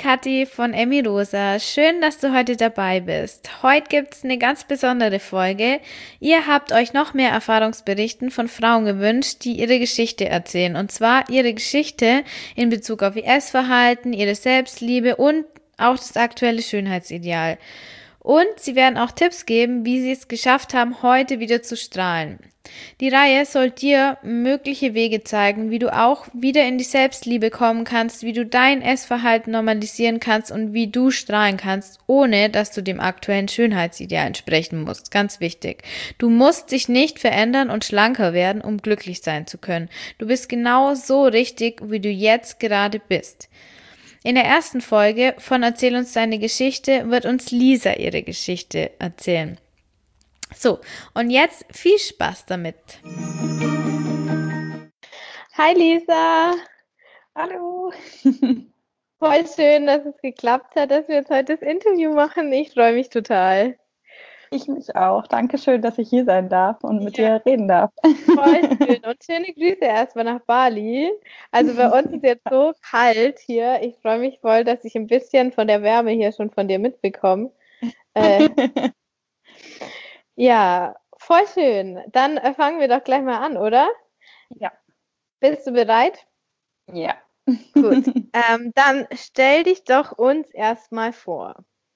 Kathi von Emmy Rosa. Schön, dass du heute dabei bist. Heute gibt's eine ganz besondere Folge. Ihr habt euch noch mehr Erfahrungsberichten von Frauen gewünscht, die ihre Geschichte erzählen. Und zwar ihre Geschichte in Bezug auf ihr Essverhalten, ihre Selbstliebe und auch das aktuelle Schönheitsideal. Und sie werden auch Tipps geben, wie sie es geschafft haben, heute wieder zu strahlen. Die Reihe soll dir mögliche Wege zeigen, wie du auch wieder in die Selbstliebe kommen kannst, wie du dein Essverhalten normalisieren kannst und wie du strahlen kannst, ohne dass du dem aktuellen Schönheitsideal entsprechen musst. Ganz wichtig. Du musst dich nicht verändern und schlanker werden, um glücklich sein zu können. Du bist genau so richtig, wie du jetzt gerade bist. In der ersten Folge von Erzähl uns deine Geschichte wird uns Lisa ihre Geschichte erzählen. So, und jetzt viel Spaß damit. Hi Lisa. Hallo. Voll schön, dass es geklappt hat, dass wir jetzt heute das Interview machen. Ich freue mich total. Ich mich auch. Dankeschön, dass ich hier sein darf und mit dir reden darf. Voll schön. Und schöne Grüße erstmal nach Bali. Also bei uns ist jetzt so kalt hier. Ich freue mich voll, dass ich ein bisschen von der Wärme hier schon von dir mitbekomme. Ja, voll schön. Dann fangen wir doch gleich mal an, oder? Ja. Bist du bereit? Ja. Gut. Dann stell dich doch uns erstmal vor.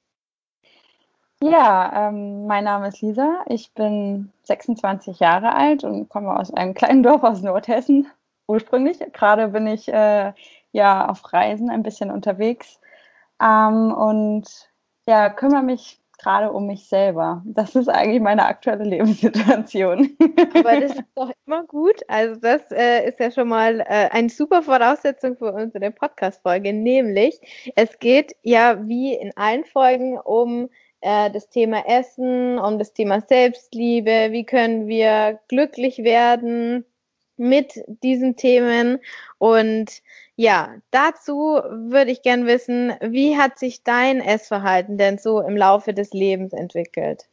Ja, mein Name ist Lisa. Ich bin 26 Jahre alt und komme aus einem kleinen Dorf aus Nordhessen ursprünglich. Gerade bin ich ja auf Reisen ein bisschen unterwegs und ja, kümmere mich gerade um mich selber. Das ist eigentlich meine aktuelle Lebenssituation. Aber das ist doch immer gut. Also das ist ja schon mal eine super Voraussetzung für unsere Podcast-Folge, nämlich es geht ja wie in allen Folgen um das Thema Essen, um das Thema Selbstliebe, wie können wir glücklich werden mit diesen Themen. Und ja, dazu würde ich gern wissen, wie hat sich dein Essverhalten denn so im Laufe des Lebens entwickelt?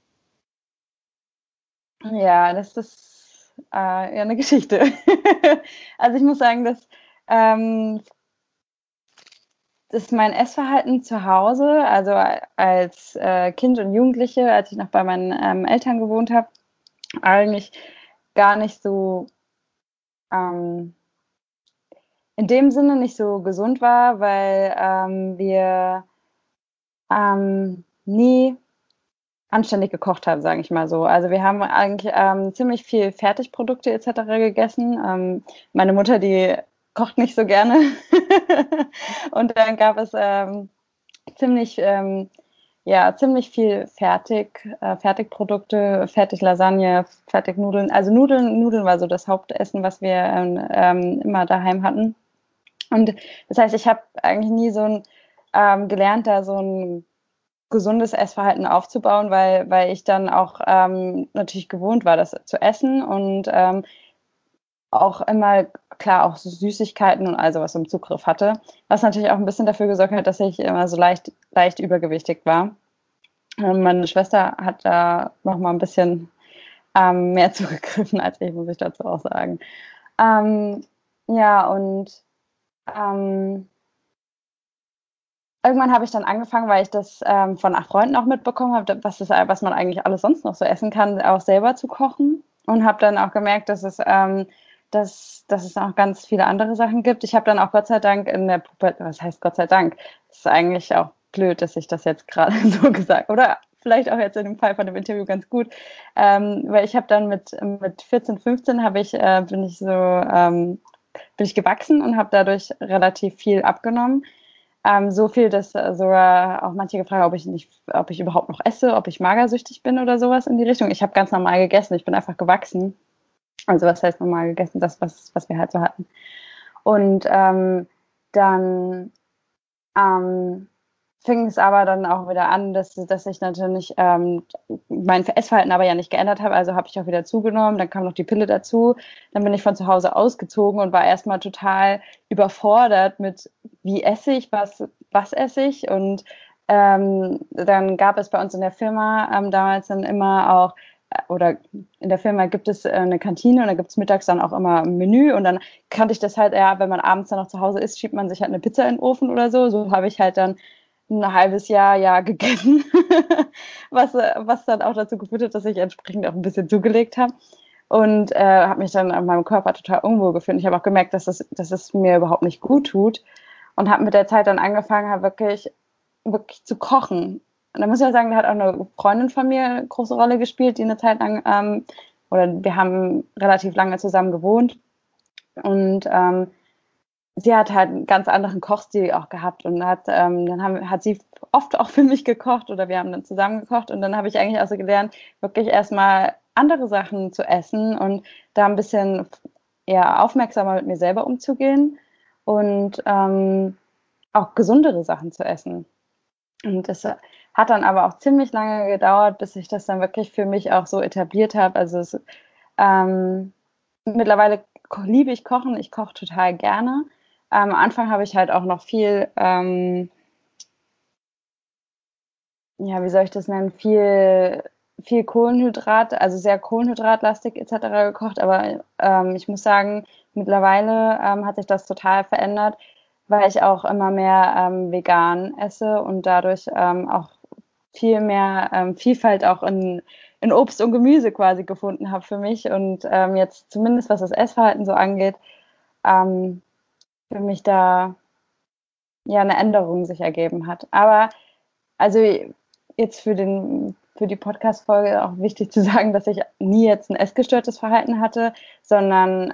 Ja, das ist ja eine Geschichte. Also ich muss sagen, dass mein Essverhalten zu Hause, also als Kind und Jugendliche, als ich noch bei meinen Eltern gewohnt habe, eigentlich gar nicht so in dem Sinne nicht so gesund war, weil wir nie anständig gekocht haben, sage ich mal so. Also wir haben eigentlich ziemlich viel Fertigprodukte etc. gegessen. Meine Mutter, die kocht nicht so gerne. Und dann gab es ziemlich, ziemlich viel Fertigprodukte, Fertiglasagne, Fertignudeln. Also Nudeln war so das Hauptessen, was wir immer daheim hatten. Und das heißt, ich habe eigentlich nie so gelernt, da so ein gesundes Essverhalten aufzubauen, weil ich dann auch natürlich gewohnt war, das zu essen und auch immer, klar, auch so Süßigkeiten und all sowas im Zugriff hatte, was natürlich auch ein bisschen dafür gesorgt hat, dass ich immer so leicht übergewichtig war. Meine Schwester hat da noch mal ein bisschen mehr zugegriffen als ich, muss ich dazu auch sagen. Ja, und irgendwann habe ich dann angefangen, weil ich das von Freunden auch mitbekommen habe, was man eigentlich alles sonst noch so essen kann, auch selber zu kochen. Und habe dann auch gemerkt, dass es auch ganz viele andere Sachen gibt. Ich habe dann auch Gott sei Dank in der Pubertät, was heißt Gott sei Dank? Das ist eigentlich auch blöd, dass ich das jetzt gerade so gesagt, oder vielleicht auch jetzt in dem Fall von dem Interview ganz gut, weil ich habe dann mit 14, 15 bin ich gewachsen und habe dadurch relativ viel abgenommen. So viel, dass sogar auch manche gefragt haben, ob ich überhaupt noch esse, ob ich magersüchtig bin oder sowas in die Richtung. Ich habe ganz normal gegessen, ich bin einfach gewachsen. Also was heißt normal gegessen? Das, was wir halt so hatten. Und dann fing es aber dann auch wieder an, dass ich natürlich mein Essverhalten aber ja nicht geändert habe. Also habe ich auch wieder zugenommen. Dann kam noch die Pille dazu. Dann bin ich von zu Hause ausgezogen und war erstmal total überfordert mit, wie esse ich, was esse ich. Und dann gab es bei uns in der Firma damals dann immer auch oder in der Firma gibt es eine Kantine und da gibt es mittags dann auch immer ein Menü und dann kannte ich das halt, ja, wenn man abends dann noch zu Hause ist, schiebt man sich halt eine Pizza in den Ofen oder so. So habe ich halt dann ein halbes Jahr gegessen, was dann auch dazu geführt hat, dass ich entsprechend auch ein bisschen zugelegt habe und habe mich dann an meinem Körper total unwohl gefühlt. Ich habe auch gemerkt, dass es mir überhaupt nicht gut tut und habe mit der Zeit dann angefangen, halt wirklich zu kochen. Und da muss ich auch sagen, da hat auch eine Freundin von mir eine große Rolle gespielt, die eine Zeit lang, oder wir haben relativ lange zusammen gewohnt und sie hat halt einen ganz anderen Kochstil auch gehabt und hat sie oft auch für mich gekocht oder wir haben dann zusammen gekocht und dann habe ich eigentlich auch so gelernt, wirklich erstmal andere Sachen zu essen und da ein bisschen eher aufmerksamer mit mir selber umzugehen und auch gesundere Sachen zu essen. Und das hat dann aber auch ziemlich lange gedauert, bis ich das dann wirklich für mich auch so etabliert habe. Also mittlerweile liebe ich Kochen, ich koche total gerne. Am Anfang habe ich halt auch noch viel, ja, wie soll ich das nennen, viel Kohlenhydrat, also sehr kohlenhydratlastig etc. gekocht. Aber ich muss sagen, mittlerweile hat sich das total verändert, weil ich auch immer mehr vegan esse und dadurch auch viel mehr Vielfalt auch in Obst und Gemüse quasi gefunden habe für mich und jetzt zumindest was das Essverhalten so angeht, für mich da ja eine Änderung sich ergeben hat. Aber also jetzt für die Podcast-Folge auch wichtig zu sagen, dass ich nie jetzt ein essgestörtes Verhalten hatte, sondern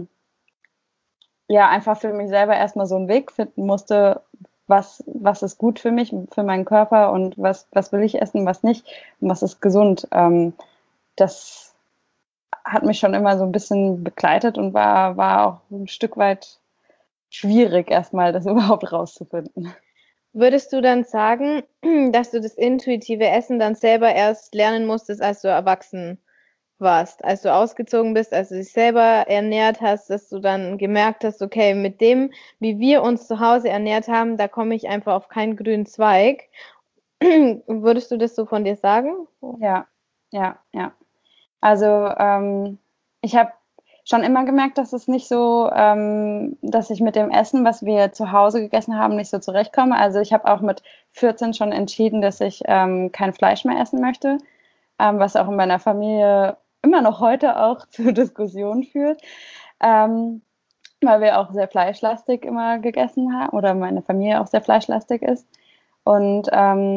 ja, einfach für mich selber erstmal so einen Weg finden musste, was ist gut für mich, für meinen Körper und was will ich essen, was nicht und was ist gesund. Das hat mich schon immer so ein bisschen begleitet und war auch ein Stück weit schwierig, erstmal das überhaupt rauszufinden. Würdest du dann sagen, dass du das intuitive Essen dann selber erst lernen musstest, als du erwachsen warst, als du ausgezogen bist, als du dich selber ernährt hast, dass du dann gemerkt hast, okay, mit dem, wie wir uns zu Hause ernährt haben, da komme ich einfach auf keinen grünen Zweig. Würdest du das so von dir sagen? Ja. Also ich habe schon immer gemerkt, dass es nicht so, dass ich mit dem Essen, was wir zu Hause gegessen haben, nicht so zurechtkomme. Also ich habe auch mit 14 schon entschieden, dass ich kein Fleisch mehr essen möchte, was auch in meiner Familie immer noch heute auch zu Diskussionen führt, weil wir auch sehr fleischlastig immer gegessen haben oder meine Familie auch sehr fleischlastig ist. Und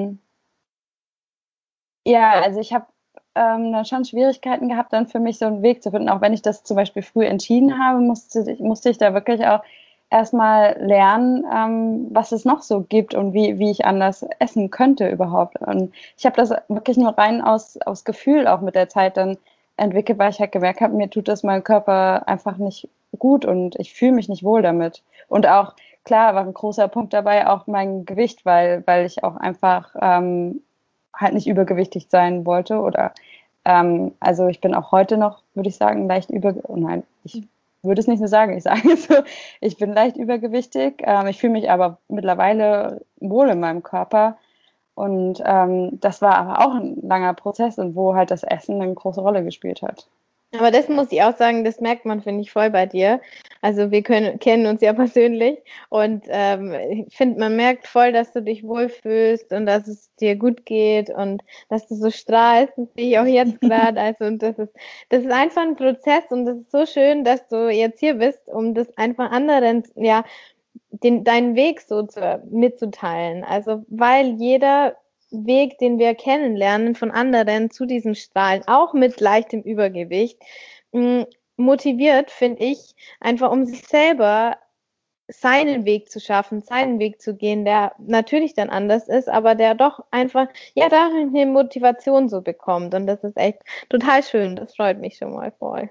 ja, also ich habe dann schon Schwierigkeiten gehabt, dann für mich so einen Weg zu finden. Auch wenn ich das zum Beispiel früh entschieden habe, musste ich da wirklich auch erstmal lernen, was es noch so gibt und wie ich anders essen könnte überhaupt. Und ich habe das wirklich nur rein aus Gefühl auch mit der Zeit dann entwickelt, weil ich halt gemerkt habe, mir tut das meinem Körper einfach nicht gut und ich fühle mich nicht wohl damit. Und auch, klar, war ein großer Punkt dabei auch mein Gewicht, weil ich auch einfach halt nicht übergewichtig sein wollte oder also ich bin auch heute noch, würde ich sagen, leicht übergewichtig. Nein, ich würde es nicht so sagen. Ich sage es so, ich bin leicht übergewichtig. Ich fühle mich aber mittlerweile wohl in meinem Körper. Und das war aber auch ein langer Prozess und wo halt das Essen eine große Rolle gespielt hat. Aber das muss ich auch sagen, das merkt man, finde ich, voll bei dir. Also wir kennen uns ja persönlich und ich finde, man merkt voll, dass du dich wohlfühlst und dass es dir gut geht und dass du so strahlst, das sehe ich auch jetzt gerade. Also und das ist einfach ein Prozess und das ist so schön, dass du jetzt hier bist, um das einfach anderen, ja, deinen Weg so mitzuteilen. Also weil jeder Weg, den wir kennenlernen von anderen zu diesen Strahlen, auch mit leichtem Übergewicht, motiviert, finde ich, einfach um sich selber seinen Weg zu schaffen, seinen Weg zu gehen, der natürlich dann anders ist, aber der doch einfach, ja, darin eine Motivation so bekommt. Und das ist echt total schön. Das freut mich schon mal voll.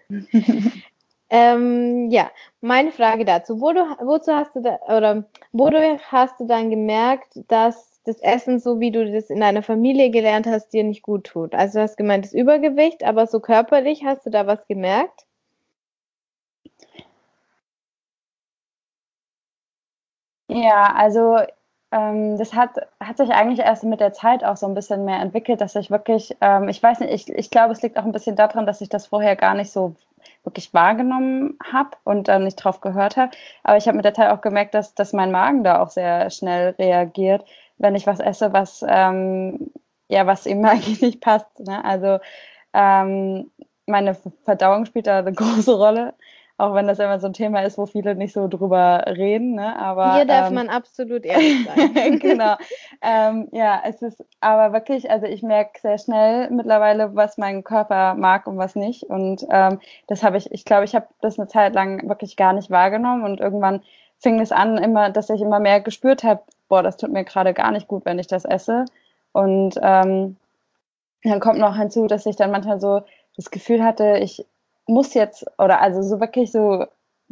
Ja, meine Frage dazu. Wodurch hast du dann gemerkt, dass das Essen, so wie du das in deiner Familie gelernt hast, dir nicht gut tut? Also du hast gemeint, das Übergewicht, aber so körperlich, hast du da was gemerkt? Ja, also Das hat sich eigentlich erst mit der Zeit auch so ein bisschen mehr entwickelt, dass ich wirklich, ich weiß nicht, ich glaube, es liegt auch ein bisschen daran, dass ich das vorher gar nicht so wirklich wahrgenommen habe und dann nicht drauf gehört habe. Aber ich habe mit der Zeit auch gemerkt, dass mein Magen da auch sehr schnell reagiert, wenn ich was esse, was ihm eigentlich nicht passt. Ne? Also meine Verdauung spielt da eine große Rolle, auch wenn das immer so ein Thema ist, wo viele nicht so drüber reden. Ne? Hier Aber darf man absolut ehrlich sein. genau. Ja, es ist aber wirklich, also ich merke sehr schnell mittlerweile, was mein Körper mag und was nicht. Und das habe ich glaube, ich habe das eine Zeit lang wirklich gar nicht wahrgenommen und irgendwann fing es an, dass ich immer mehr gespürt habe, boah, das tut mir gerade gar nicht gut, wenn ich das esse. Und dann kommt noch hinzu, dass ich dann manchmal so das Gefühl hatte, ich muss jetzt, oder also so wirklich so,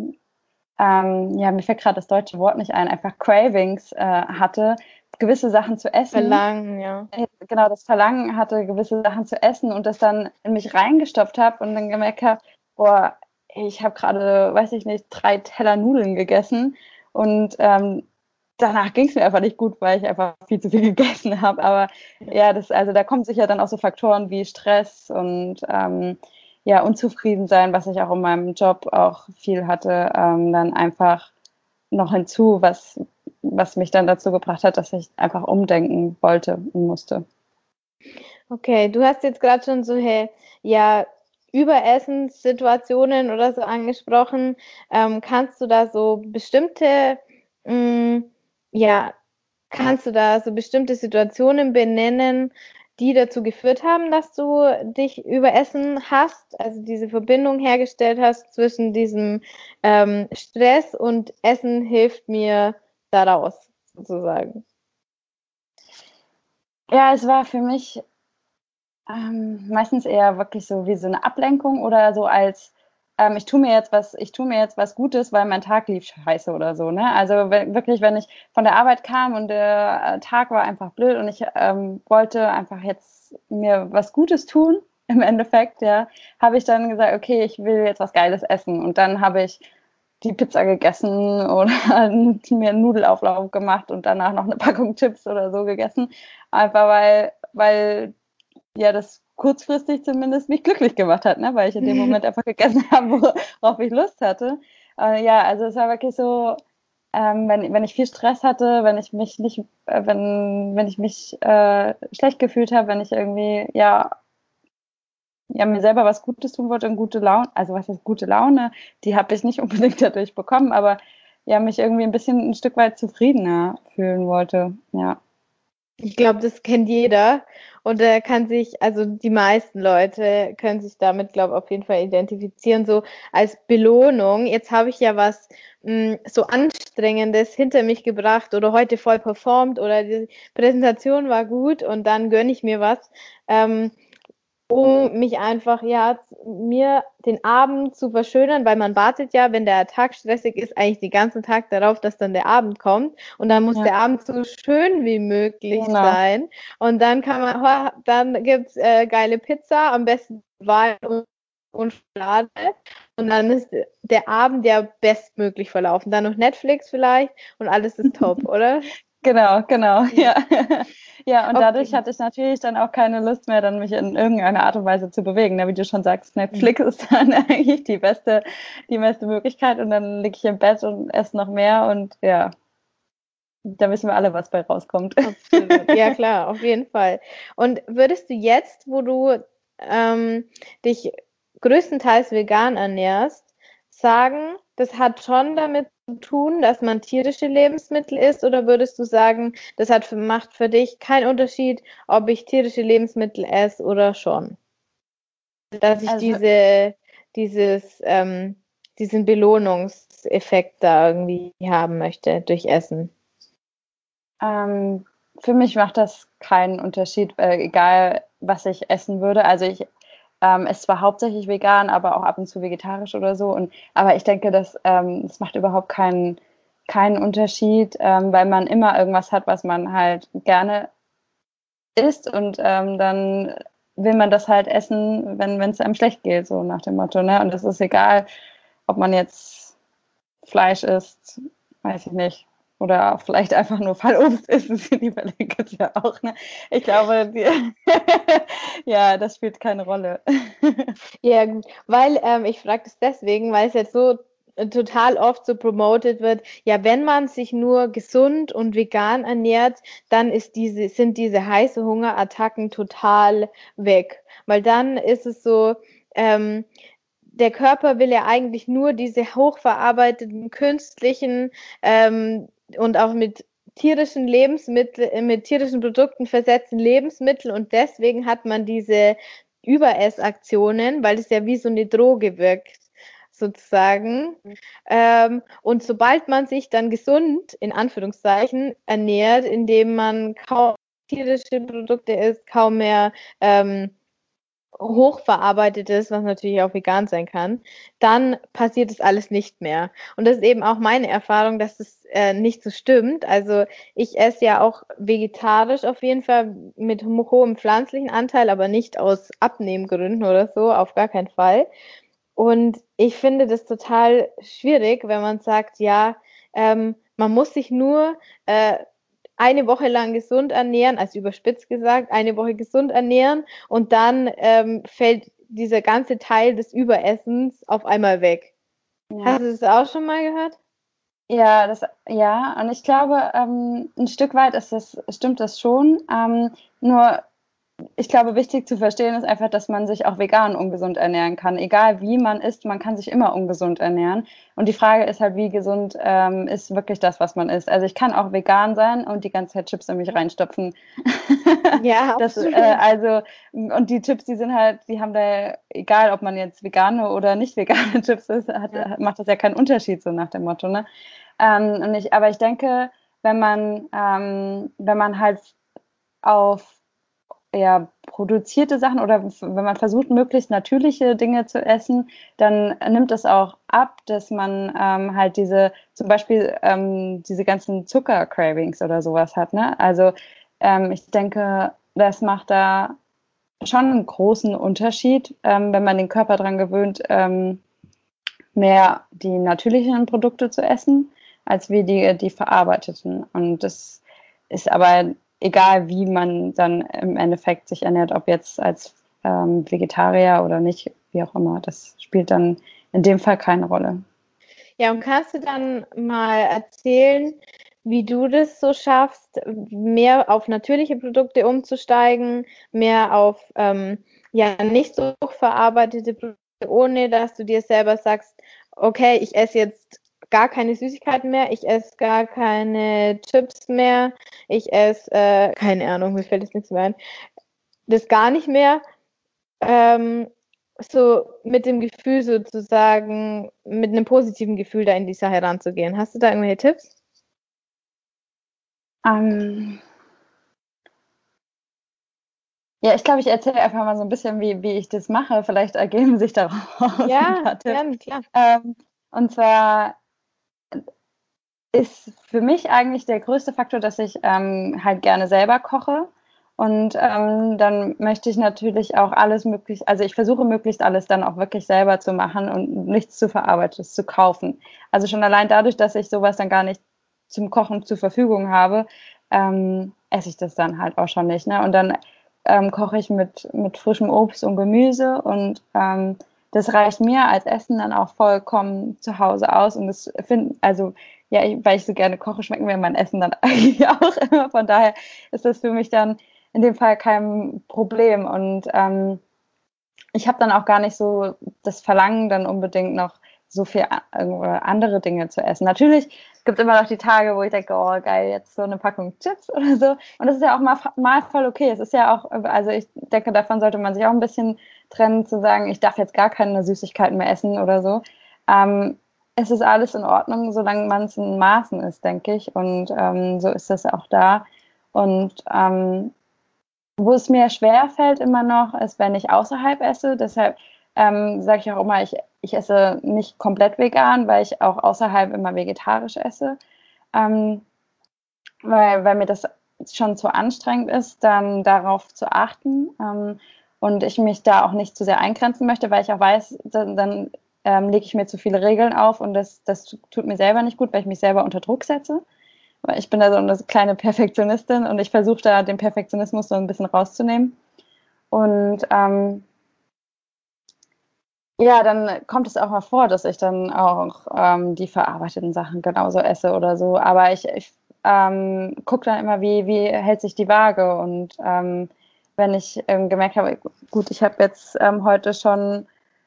ja, mir fällt gerade das deutsche Wort nicht ein, einfach Cravings hatte, gewisse Sachen zu essen. Verlangen, ja. Genau, das Verlangen hatte, gewisse Sachen zu essen und das dann in mich reingestopft habe und dann gemerkt habe, boah, ich habe gerade, weiß ich nicht, 3 Teller Nudeln gegessen und danach ging es mir einfach nicht gut, weil ich einfach viel zu viel gegessen habe. Aber ja, also da kommen sicher dann auch so Faktoren wie Stress und ja, unzufrieden sein, was ich auch in meinem Job auch viel hatte, dann einfach noch hinzu, was mich dann dazu gebracht hat, dass ich einfach umdenken wollte und musste. Okay, du hast jetzt gerade schon so, hey, ja, Überessenssituationen oder so angesprochen. Kannst du da so bestimmte, mh, ja, kannst du da so bestimmte Situationen benennen, die dazu geführt haben, dass du dich überessen hast, also diese Verbindung hergestellt hast zwischen diesem Stress und Essen hilft mir daraus, sozusagen? Ja, es war für mich meistens eher wirklich so wie so eine Ablenkung oder so als ich tue mir jetzt was Gutes, weil mein Tag lief scheiße oder so. Ne? Also wirklich, wenn ich von der Arbeit kam und der Tag war einfach blöd und ich wollte einfach jetzt mir was Gutes tun, im Endeffekt, ja, habe ich dann gesagt, okay, ich will jetzt was Geiles essen. Und dann habe ich die Pizza gegessen oder mir einen Nudelauflauf gemacht und danach noch eine Packung Chips oder so gegessen. Einfach weil ja das kurzfristig zumindest mich glücklich gemacht hat, ne? Weil ich in dem Moment einfach gegessen habe, worauf ich Lust hatte. Ja, also es war wirklich so, wenn ich viel Stress hatte, wenn ich mich nicht, wenn ich mich schlecht gefühlt habe, wenn ich irgendwie ja mir selber was Gutes tun wollte und gute Laune, also was ist gute Laune, die habe ich nicht unbedingt dadurch bekommen, aber ja mich irgendwie ein Stück weit zufriedener fühlen wollte, ja. Ich glaube, das kennt jeder und er kann sich, also die meisten Leute können sich damit, glaube ich, auf jeden Fall identifizieren, so als Belohnung. Jetzt habe ich ja was so Anstrengendes hinter mich gebracht oder heute voll performt oder die Präsentation war gut und dann gönne ich mir was. Um mich einfach, ja, mir den Abend zu verschönern, weil man wartet ja, wenn der Tag stressig ist, eigentlich den ganzen Tag darauf, dass dann der Abend kommt und dann muss Ja, der Abend so schön wie möglich genau. sein und dann kann man, dann gibt's geile Pizza, am besten Wein und Schokolade und dann ist der Abend ja bestmöglich verlaufen. Dann noch Netflix vielleicht und alles ist top, oder? Genau, ja. Ja, und dadurch Okay. hatte ich natürlich dann auch keine Lust mehr, dann mich in irgendeiner Art und Weise zu bewegen. Ne? Wie du schon sagst, Mhm. Netflix ist dann eigentlich die beste Möglichkeit und dann liege ich im Bett und esse noch mehr und ja, da wissen wir alle, was bei rauskommt. Absolut. Ja, klar, auf jeden Fall. Und würdest du jetzt, wo du dich größtenteils vegan ernährst, sagen, das hat schon damit zu tun, dass man tierische Lebensmittel isst, oder würdest du sagen, macht für dich keinen Unterschied, ob ich tierische Lebensmittel esse oder schon? Dass ich Also diesen Belohnungseffekt da irgendwie haben möchte durch Essen. für mich macht das keinen Unterschied, egal was ich essen würde. Also ich esse zwar hauptsächlich vegan, aber auch ab und zu vegetarisch oder so. Aber ich denke, das macht überhaupt keinen Unterschied, weil man immer irgendwas hat, was man halt gerne isst und dann will man das halt essen, wenn es einem schlecht geht, so nach dem Motto. Ne? Und es ist egal, ob man jetzt Fleisch isst, weiß ich nicht. oder auch vielleicht einfach nur Fallobst ist, die überlegen es ja auch. Ne? Ich glaube, ja, das spielt keine Rolle. Ja, gut, weil ich frage das deswegen, weil es jetzt so total oft so promoted wird, ja, wenn man sich nur gesund und vegan ernährt, dann sind diese heiße Hungerattacken total weg. Weil dann ist es so, der Körper will ja eigentlich nur diese hochverarbeiteten, künstlichen und auch mit tierischen Lebensmitteln, mit tierischen Produkten versetzten Lebensmittel und deswegen hat man diese Überessaktionen, weil es ja wie so eine Droge wirkt, sozusagen. Und sobald man sich dann gesund, in Anführungszeichen, ernährt, indem man kaum tierische Produkte isst, kaum mehr hochverarbeitetes, was natürlich auch vegan sein kann, dann passiert das alles nicht mehr. Und das ist eben auch meine Erfahrung, dass das nicht so stimmt. Also ich esse ja auch vegetarisch auf jeden Fall mit hohem pflanzlichen Anteil, aber nicht aus Abnehmgründen oder so, auf gar keinen Fall. Und ich finde das total schwierig, wenn man sagt, ja, man muss sich nur eine Woche lang gesund ernähren, also überspitzt gesagt, eine Woche gesund ernähren und dann fällt dieser ganze Teil des Überessens auf einmal weg. Ja. Hast du das auch schon mal gehört? Ja, und ich glaube, ein Stück weit stimmt das schon. Nur ich glaube, wichtig zu verstehen ist einfach, dass man sich auch vegan ungesund ernähren kann. Egal wie man isst, man kann sich immer ungesund ernähren. Und die Frage ist halt, wie gesund ist wirklich das, was man isst. Also ich kann auch vegan sein und die ganze Zeit Chips in mich reinstopfen. Ja, und die Chips, die haben da, egal ob man jetzt vegane oder nicht vegane Chips ist, macht das ja keinen Unterschied, so nach dem Motto. Ne? Aber ich denke, wenn man halt auf produzierte Sachen oder wenn man versucht, möglichst natürliche Dinge zu essen, dann nimmt es auch ab, dass man halt zum Beispiel diese ganzen Zucker-Cravings oder sowas hat. Ne? Also ich denke, das macht da schon einen großen Unterschied, wenn man den Körper daran gewöhnt, mehr die natürlichen Produkte zu essen, als wie die verarbeiteten. Und das ist aber egal, wie man dann im Endeffekt sich ernährt, ob jetzt als Vegetarier oder nicht, wie auch immer. Das spielt dann in dem Fall keine Rolle. Ja, und kannst du dann mal erzählen, wie du das so schaffst, mehr auf natürliche Produkte umzusteigen, mehr auf nicht so verarbeitete Produkte, ohne dass du dir selber sagst, okay, ich esse jetzt gar keine Süßigkeiten mehr, ich esse gar keine Chips mehr, ich esse, keine Ahnung, mir fällt jetzt nichts mehr ein, das gar nicht mehr. So mit dem Gefühl sozusagen, mit einem positiven Gefühl da in die Sache ranzugehen. Hast du da irgendwelche Tipps? Ja, ich glaube, ich erzähle einfach mal so ein bisschen, wie ich das mache. Vielleicht ergeben sich daraus ein paar Tipps. Ja, klar. Und zwar ist für mich eigentlich der größte Faktor, dass ich halt gerne selber koche. Und dann möchte ich natürlich auch alles möglich, also ich versuche möglichst alles dann auch wirklich selber zu machen und nichts zu verarbeitetes zu kaufen. Also schon allein dadurch, dass ich sowas dann gar nicht zum Kochen zur Verfügung habe, esse ich das dann halt auch schon nicht. Ne? Und dann koche ich mit frischem Obst und Gemüse und das reicht mir als Essen dann auch vollkommen zu Hause aus. Und das weil ich so gerne koche, schmeckt mir mein Essen dann eigentlich auch immer. Von daher ist das für mich dann in dem Fall kein Problem. Und ich habe dann auch gar nicht so das Verlangen, dann unbedingt noch so viel andere Dinge zu essen. Natürlich gibt es immer noch die Tage, wo ich denke, oh geil, jetzt so eine Packung Chips oder so. Und das ist ja auch mal voll okay. Es ist ja auch, also ich denke, davon sollte man sich auch ein bisschen trennen, zu sagen, ich darf jetzt gar keine Süßigkeiten mehr essen oder so. Es ist alles in Ordnung, solange man es in Maßen ist, denke ich. Und so ist das auch da. Und wo es mir schwer fällt immer noch, ist, wenn ich außerhalb esse. Deshalb sage ich auch immer, ich esse nicht komplett vegan, weil ich auch außerhalb immer vegetarisch esse. Weil mir das schon zu anstrengend ist, dann darauf zu achten. Und ich mich da auch nicht zu sehr eingrenzen möchte, weil ich auch weiß, dann lege ich mir zu viele Regeln auf und das tut mir selber nicht gut, weil ich mich selber unter Druck setze. weil ich bin da so eine kleine Perfektionistin und ich versuche da den Perfektionismus so ein bisschen rauszunehmen. Und ja, dann kommt es auch mal vor, dass ich dann auch die verarbeiteten Sachen genauso esse oder so. Aber ich gucke dann immer, wie hält sich die Waage. Und wenn ich gemerkt habe, gut, ich habe jetzt heute schon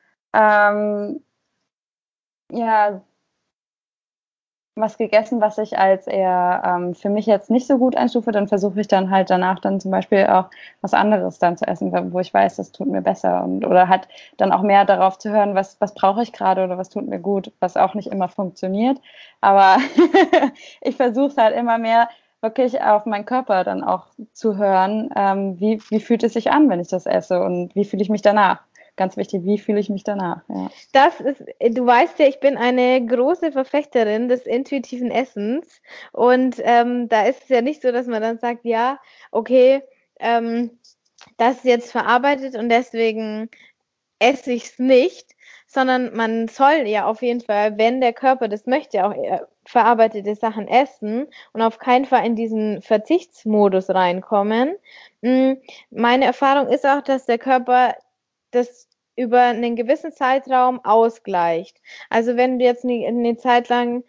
ja, was gegessen, was ich als eher für mich jetzt nicht so gut einstufe, dann versuche ich dann halt danach dann zum Beispiel auch was anderes dann zu essen, wo ich weiß, das tut mir besser oder halt dann auch mehr darauf zu hören, was brauche ich gerade oder was tut mir gut, was auch nicht immer funktioniert. Aber ich versuche es halt immer mehr wirklich auf meinen Körper dann auch zu hören, wie fühlt es sich an, wenn ich das esse und wie fühle ich mich danach. Ganz wichtig, wie fühle ich mich danach? Ja. Du weißt ja, ich bin eine große Verfechterin des intuitiven Essens und da ist es ja nicht so, dass man dann sagt, ja, okay, das ist jetzt verarbeitet und deswegen esse ich es nicht, sondern man soll ja auf jeden Fall, wenn der Körper das möchte, auch verarbeitete Sachen essen und auf keinen Fall in diesen Verzichtsmodus reinkommen. Meine Erfahrung ist auch, dass der Körper das über einen gewissen Zeitraum ausgleicht. Also wenn du jetzt eine Zeit lang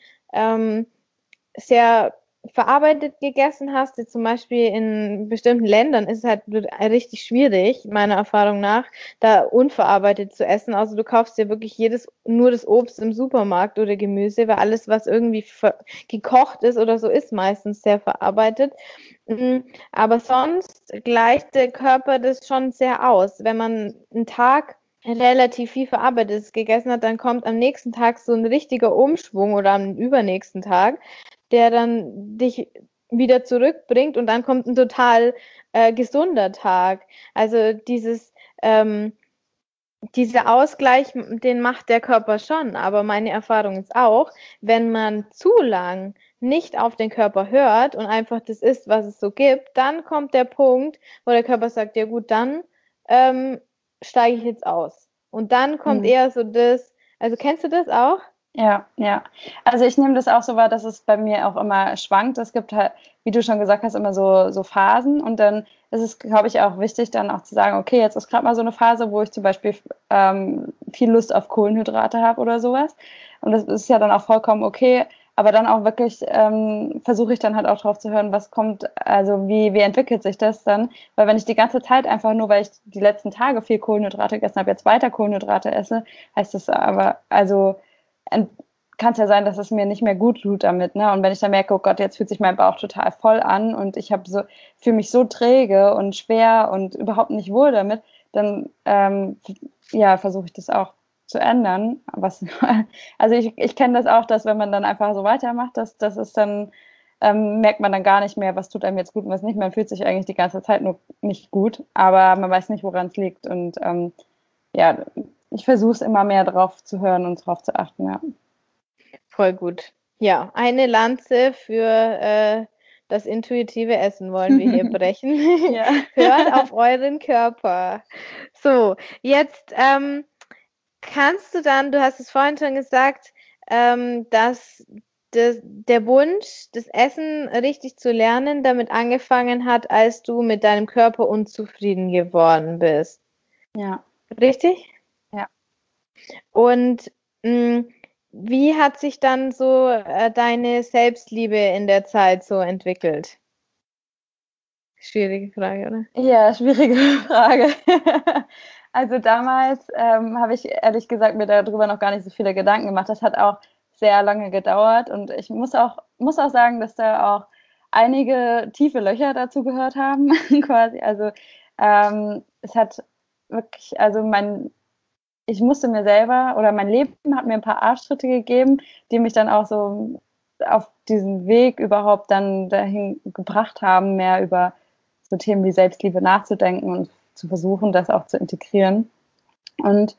sehr verarbeitet gegessen hast, jetzt zum Beispiel in bestimmten Ländern ist es halt richtig schwierig, meiner Erfahrung nach, da unverarbeitet zu essen. Also du kaufst dir wirklich nur das Obst im Supermarkt oder Gemüse, weil alles, was irgendwie gekocht ist oder so, ist meistens sehr verarbeitet. Aber sonst gleicht der Körper das schon sehr aus. Wenn man einen Tag relativ viel Verarbeitetes gegessen hat, dann kommt am nächsten Tag so ein richtiger Umschwung oder am übernächsten Tag, der dann dich wieder zurückbringt und dann kommt ein total gesunder Tag. Also dieser Ausgleich, den macht der Körper schon, aber meine Erfahrung ist auch, wenn man zu lang nicht auf den Körper hört und einfach das isst, was es so gibt, dann kommt der Punkt, wo der Körper sagt, ja gut, dann steige ich jetzt aus. Und dann kommt eher so also kennst du das auch? Ja, ja. Also ich nehme das auch so wahr, dass es bei mir auch immer schwankt. Es gibt halt, wie du schon gesagt hast, immer so Phasen und dann ist es, glaube ich, auch wichtig, dann auch zu sagen, okay, jetzt ist gerade mal so eine Phase, wo ich zum Beispiel viel Lust auf Kohlenhydrate habe oder sowas. Und das ist ja dann auch vollkommen okay. Aber dann auch wirklich versuche ich dann halt auch drauf zu hören, was kommt, also wie entwickelt sich das dann? Weil wenn ich die ganze Zeit einfach nur, weil ich die letzten Tage viel Kohlenhydrate gegessen habe, jetzt weiter Kohlenhydrate esse, heißt das aber, also kann es ja sein, dass es mir nicht mehr gut tut damit, ne? Und wenn ich dann merke, oh Gott, jetzt fühlt sich mein Bauch total voll an und ich fühle mich so träge und schwer und überhaupt nicht wohl damit, dann ja, versuche ich das auch zu ändern. Also ich kenne das auch, dass wenn man dann einfach so weitermacht, das ist dann merkt man dann gar nicht mehr, was tut einem jetzt gut und was nicht. Man fühlt sich eigentlich die ganze Zeit nur nicht gut, aber man weiß nicht, woran es liegt. Und ja, ich versuche es immer mehr drauf zu hören und drauf zu achten, ja. Voll gut. Ja, eine Lanze für das intuitive Essen wollen wir hier brechen. Ja. Hört auf euren Körper. So, jetzt kannst du dann, du hast es vorhin schon gesagt, dass der Wunsch, das Essen richtig zu lernen, damit angefangen hat, als du mit deinem Körper unzufrieden geworden bist. Ja. Richtig? Ja. Und wie hat sich dann so deine Selbstliebe in der Zeit so entwickelt? Schwierige Frage, oder? Ja, schwierige Frage. Also damals habe ich ehrlich gesagt mir darüber noch gar nicht so viele Gedanken gemacht. Das hat auch sehr lange gedauert und ich muss auch sagen, dass da auch einige tiefe Löcher dazu gehört haben, quasi. Also es hat wirklich, also ich musste mir selber oder mein Leben hat mir ein paar Arschtritte gegeben, die mich dann auch so auf diesen Weg überhaupt dann dahin gebracht haben, mehr über so Themen wie Selbstliebe nachzudenken und zu versuchen, das auch zu integrieren. Und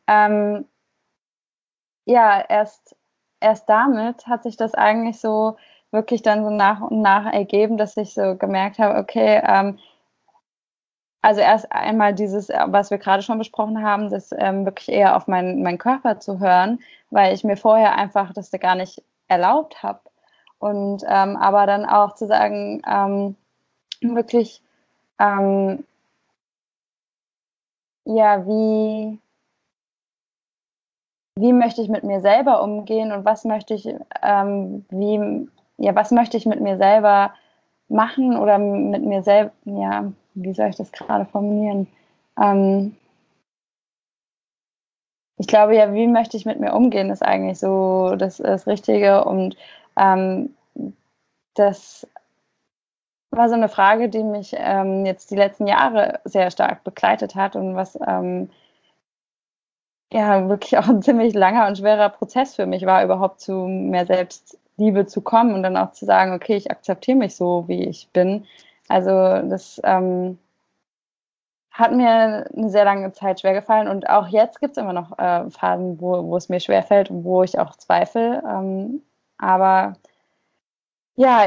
ja, erst damit hat sich das eigentlich so wirklich dann so nach und nach ergeben, dass ich so gemerkt habe, okay, also erst einmal dieses, was wir gerade schon besprochen haben, das wirklich eher auf meinen Körper zu hören, weil ich mir vorher einfach das gar nicht erlaubt habe. Und aber dann auch zu sagen, wirklich, ja, wie möchte ich mit mir selber umgehen und was möchte ich, was möchte ich mit mir selber machen oder mit mir selbst, ja, wie soll ich das gerade formulieren? Ich glaube ja, wie möchte ich mit mir umgehen, ist eigentlich so das Richtige. Und das war so eine Frage, die mich jetzt die letzten Jahre sehr stark begleitet hat und was ja wirklich auch ein ziemlich langer und schwerer Prozess für mich war, überhaupt zu mehr Selbstliebe zu kommen und dann auch zu sagen, okay, ich akzeptiere mich so, wie ich bin. Also das hat mir eine sehr lange Zeit schwergefallen und auch jetzt gibt es immer noch Phasen, wo es mir schwerfällt und wo ich auch zweifle. Aber ja,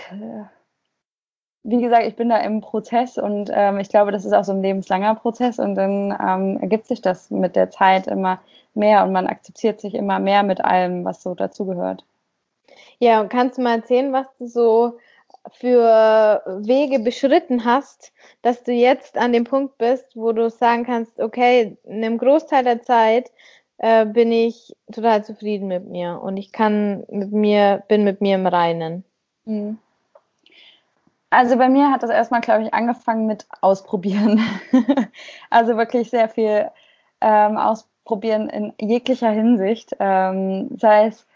wie gesagt, ich bin da im Prozess und ich glaube, das ist auch so ein lebenslanger Prozess und dann ergibt sich das mit der Zeit immer mehr und man akzeptiert sich immer mehr mit allem, was so dazugehört. Ja, und kannst du mal erzählen, was du so für Wege beschritten hast, dass du jetzt an dem Punkt bist, wo du sagen kannst, okay, in einem Großteil der Zeit bin ich total zufrieden mit mir und ich bin mit mir im Reinen. Mhm. Also bei mir hat das erstmal, glaube ich, angefangen mit Ausprobieren. Also wirklich sehr viel ausprobieren in jeglicher Hinsicht. Sei es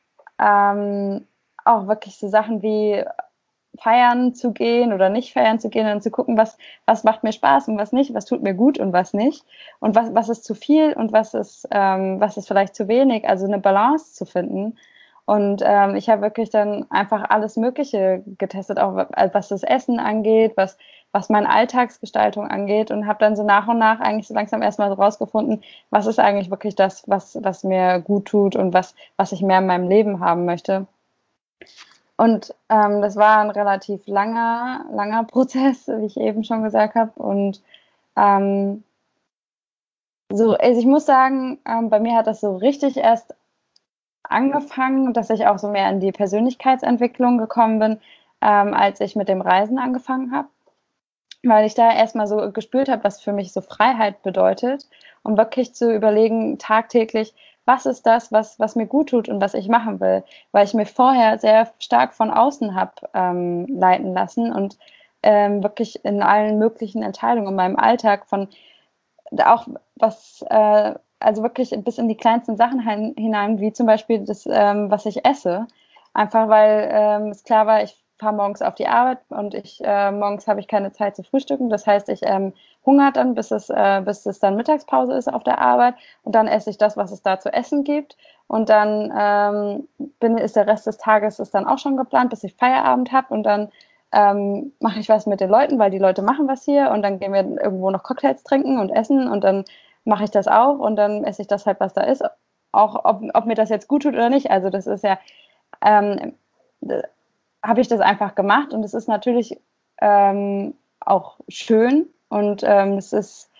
auch wirklich so Sachen wie feiern zu gehen oder nicht feiern zu gehen und zu gucken, was macht mir Spaß und was nicht, was tut mir gut und was nicht und was ist zu viel und was ist vielleicht zu wenig, also eine Balance zu finden. Und ich habe wirklich dann einfach alles Mögliche getestet, auch was das Essen angeht, was meine Alltagsgestaltung angeht und habe dann so nach und nach eigentlich so langsam erstmal so rausgefunden, was ist eigentlich wirklich das, was mir gut tut und was ich mehr in meinem Leben haben möchte. Und das war ein relativ langer Prozess, wie ich eben schon gesagt habe. Und ähm, also ich muss sagen, bei mir hat das so richtig erst angefangen, dass ich auch so mehr in die Persönlichkeitsentwicklung gekommen bin, als ich mit dem Reisen angefangen habe, weil ich da erstmal so gespürt habe, was für mich so Freiheit bedeutet, um wirklich zu überlegen tagtäglich, was ist das, was mir gut tut und was ich machen will, weil ich mir vorher sehr stark von außen habe leiten lassen und wirklich in allen möglichen Entscheidungen in meinem Alltag von auch also wirklich bis in die kleinsten Sachen hinein, wie zum Beispiel das, was ich esse. Einfach weil es klar war, ich fahre morgens auf die Arbeit und morgens habe ich keine Zeit zu frühstücken. Das heißt, ich hungere dann, bis es dann Mittagspause ist auf der Arbeit und dann esse ich das, was es da zu essen gibt. Und dann ist der Rest des Tages ist dann auch schon geplant, bis ich Feierabend habe und dann mache ich was mit den Leuten, weil die Leute machen was hier und dann gehen wir irgendwo noch Cocktails trinken und essen und dann mache ich das auch und dann esse ich das halt, was da ist, auch ob mir das jetzt gut tut oder nicht. Also das ist ja, ähm, habe ich das einfach gemacht und es ist natürlich auch schön und es ist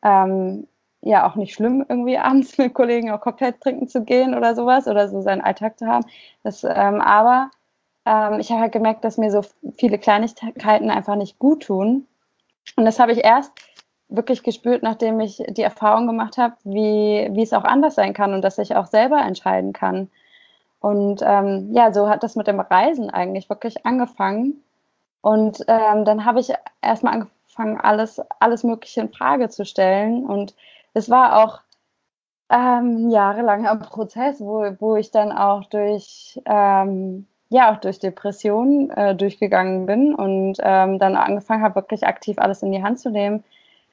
ja auch nicht schlimm, irgendwie abends mit Kollegen auch Cocktails trinken zu gehen oder sowas oder so seinen Alltag zu haben. Aber ich habe halt gemerkt, dass mir so viele Kleinigkeiten einfach nicht gut tun. Und das habe ich erst wirklich gespürt, nachdem ich die Erfahrung gemacht habe, wie es auch anders sein kann und dass ich auch selber entscheiden kann. Und ja, so hat das mit dem Reisen eigentlich wirklich angefangen. Und dann habe ich erstmal angefangen, alles Mögliche in Frage zu stellen. Und es war auch jahrelanger Prozess, wo ich dann auch auch durch Depressionen durchgegangen bin und dann angefangen habe, wirklich aktiv alles in die Hand zu nehmen.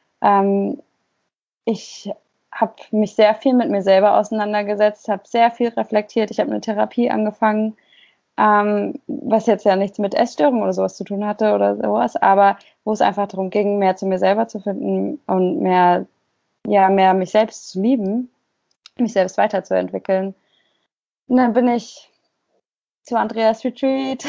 Ich habe mich sehr viel mit mir selber auseinandergesetzt, habe sehr viel reflektiert. Ich habe eine Therapie angefangen, was jetzt ja nichts mit Essstörungen oder sowas zu tun hatte oder sowas, aber wo es einfach darum ging, mehr zu mir selber zu finden und mehr mich selbst zu lieben, mich selbst weiterzuentwickeln. Und dann bin ich zu Andreas Retreat.